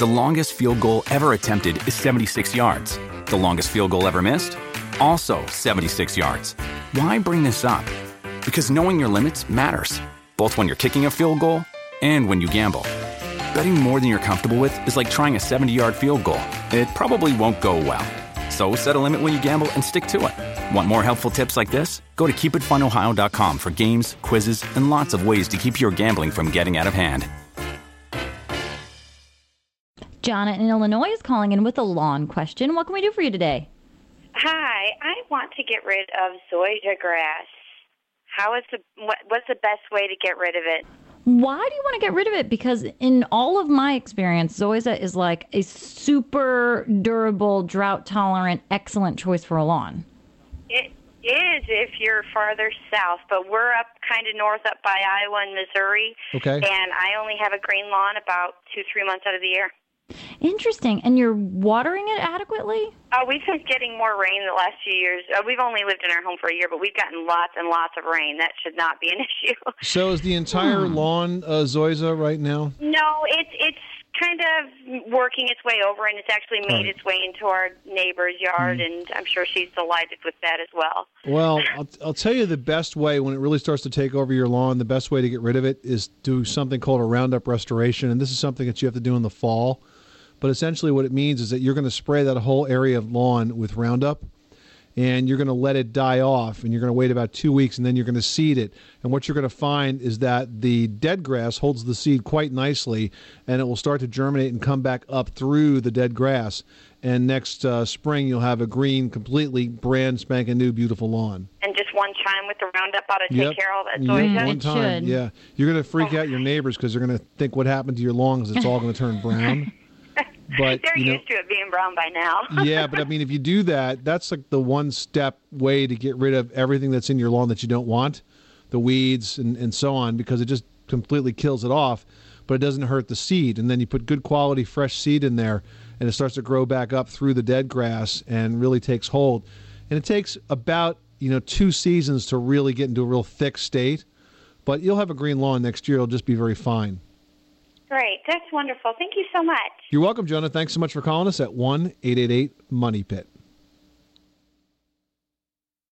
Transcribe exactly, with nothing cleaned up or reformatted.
The longest field goal ever attempted is seventy-six yards. The longest field goal ever missed? Also seventy-six yards. Why bring this up? Because knowing your limits matters, both when you're kicking a field goal and when you gamble. Betting more than you're comfortable with is like trying a seventy-yard field goal. It probably won't go well. So set a limit when you gamble and stick to it. Want more helpful tips like this? Go to keep it fun ohio dot com for games, quizzes, and lots of ways to keep your gambling from getting out of hand. Jonna in Illinois is calling in with a lawn question. What can we do for you today? Hi, I want to get rid of zoysia grass. How is the what, what's the best way to get rid of it? Why do you want to get rid of it? Because in all of my experience, zoysia is like a super durable, drought-tolerant, excellent choice for a lawn. It is if you're farther south, but we're up kind of north up by Iowa and Missouri. Okay. And I only have a green lawn about two, three months out of the year. Interesting. And you're watering it adequately? Uh, we've been getting more rain the last few years. Uh, we've only lived in our home for a year, but we've gotten lots and lots of rain. That should not be an issue. So is the entire Hmm. lawn uh, zoysia right now? No, it's it's kind of working its way over, and it's actually made Right. its way into our neighbor's yard, Mm. and I'm sure she's delighted with that as well. Well, I'll, I'll tell you the best way when it really starts to take over your lawn, the best way to get rid of it is do something called a Roundup restoration, and this is something that you have to do in the fall. But essentially what it means is that you're going to spray that whole area of lawn with Roundup, and you're going to let it die off, and you're going to wait about two weeks, and then you're going to seed it. And what you're going to find is that the dead grass holds the seed quite nicely, and it will start to germinate and come back up through the dead grass. And next uh, spring, you'll have a green, completely brand spanking new, beautiful lawn. And just one chime with the Roundup ought to take Yep. care of all that Yep, zoysia. one It time, should. yeah. You're going to freak out your neighbors because they're going to think what happened to your lawn because it's all going to turn brown. But They're you know, used to it being brown by now. yeah, but I mean, if you do that, that's like the one-step way to get rid of everything that's in your lawn that you don't want, the weeds and, and so on, because it just completely kills it off, but it doesn't hurt the seed. And then you put good quality fresh seed in there, and it starts to grow back up through the dead grass and really takes hold. And it takes about, you know, two seasons to really get into a real thick state, but you'll have a green lawn next year. It'll just be very fine. Great. That's wonderful. Thank you so much. You're welcome, Jonah. Thanks so much for calling us at one eight eight eight money pit.